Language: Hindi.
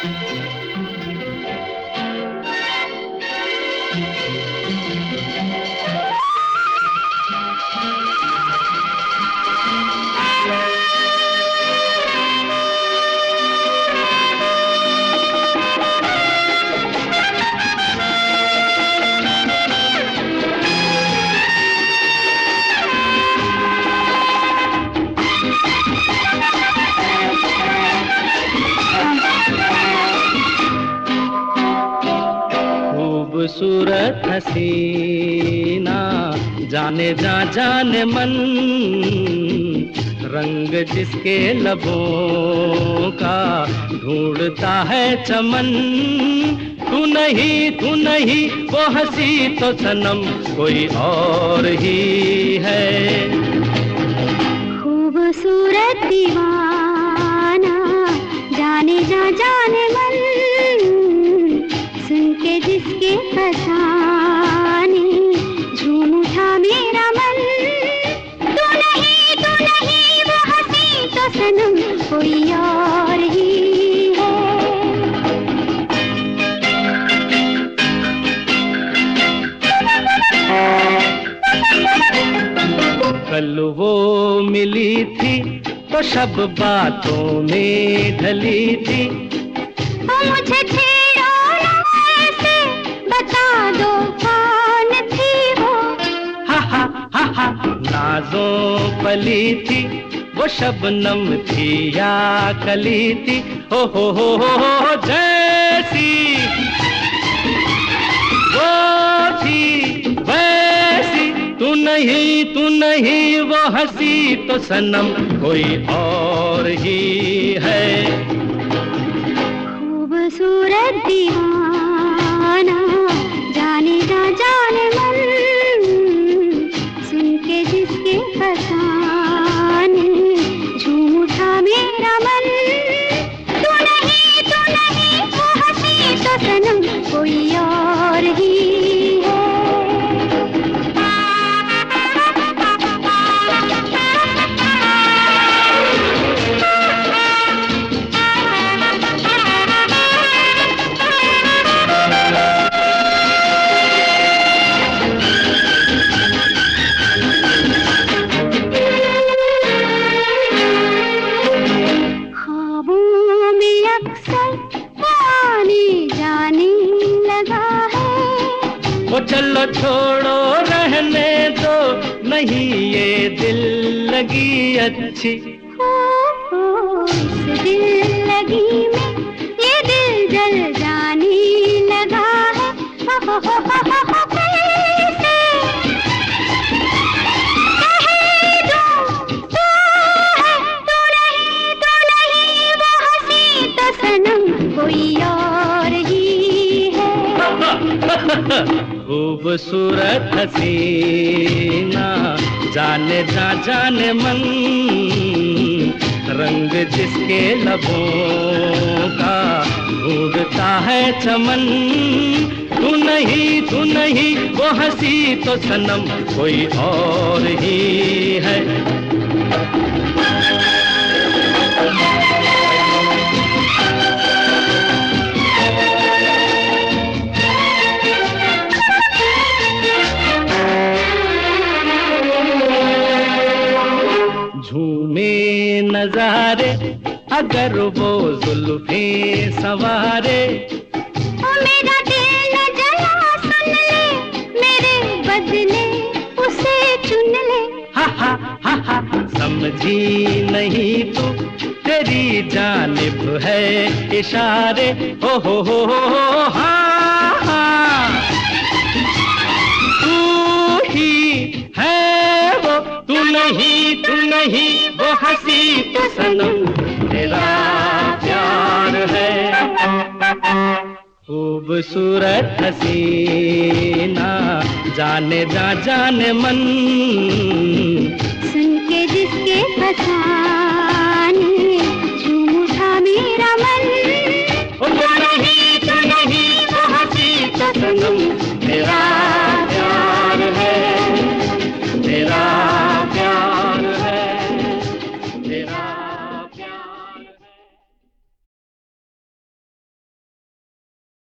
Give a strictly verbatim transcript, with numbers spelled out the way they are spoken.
खूबसूरत हसीना जाने जा जाने मन, रंग जिसके लबों का ढूंढता है चमन। तू नहीं तू नहीं वो हंसी तो सनम कोई और ही है। खूबसूरत दीवाना जाने जा जाने मन, सुन के जिसके फसाने झूम उठा मेरा मन। तू नहीं तू नहीं वो हंसी तो सनम कोई और ही है। कल वो मिली थी तो सब बातों में ढली थी। ओ मुझे छेड़ो ना ऐसे, बता दो कौन थी वो। हा हा हा हा नाज़ों पली थी वो शबनम थी या कली थी। हो हो हो हो जैसी वो थी वैसी। तू नहीं तू नहीं वो हंसी तो सनम कोई और ही है। खूबसूरत दीवाना जाने जा जाने मन, सुन के जिसके फसाने झूम उठा मेरा मन। तू नहीं तू नहीं वो हंसी तो सनम कोई और ही है। वो चलो छोड़ो रहने दो, नहीं ये दिल लगी अच्छी। हो, हो, इस दिल लगी में ये दिल जल जाने लगा है। हो, हो, हो, हो, हो, हो, कैसे कह दूं तू है तू नहीं तू नहीं वो हंसी तो सनम कोई और ही है। खूबसूरत हसीना जाने जा जाने मन, रंग जिसके लबों का ढूंढता है चमन। तू नहीं तू नहीं वो हंसी तो सनम कोई और ही है। झूमे नजारे अगर वो जुल्फे सवारे। ओ मेरा दिल न जला सुन ले, मेरे बदले उसे चुन ले। हा हा हा हा समझी नहीं तू तेरी जानिब है इशारे। हो हो हो हो हा हा तू ही है वो तू नहीं तू नहीं वो हंसी तो सनम तेरा प्यार है। खूबसूरत हसीना जाने जा जाने मन, सुन के जिसके फसाने झूम उठा मेरा मन।